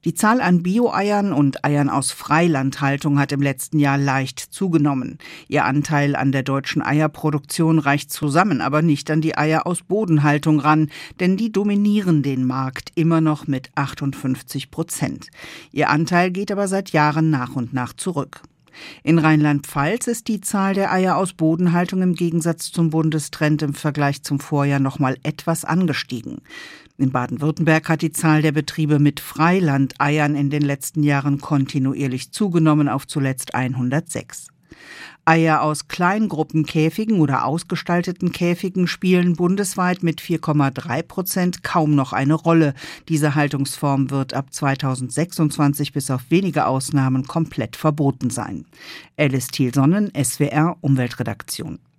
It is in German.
Die Zahl an Bio-Eiern und Eiern aus Freilandhaltung hat im letzten Jahr leicht zugenommen. Ihr Anteil an der deutschen Eierproduktion reicht zusammen aber nicht an die Eier aus Bodenhaltung ran, denn die dominieren den Markt immer noch mit 58%. Ihr Anteil geht aber seit Jahren nach und nach zurück. In Rheinland-Pfalz ist die Zahl der Eier aus Bodenhaltung im Gegensatz zum Bundestrend im Vergleich zum Vorjahr noch mal etwas angestiegen. In Baden-Württemberg hat die Zahl der Betriebe mit Freilandeiern in den letzten Jahren kontinuierlich zugenommen auf zuletzt 106. Eier aus Kleingruppenkäfigen oder ausgestalteten Käfigen spielen bundesweit mit 4,3% kaum noch eine Rolle. Diese Haltungsform wird ab 2026 bis auf wenige Ausnahmen komplett verboten sein. Alice Thielsonnen, SWR Umweltredaktion.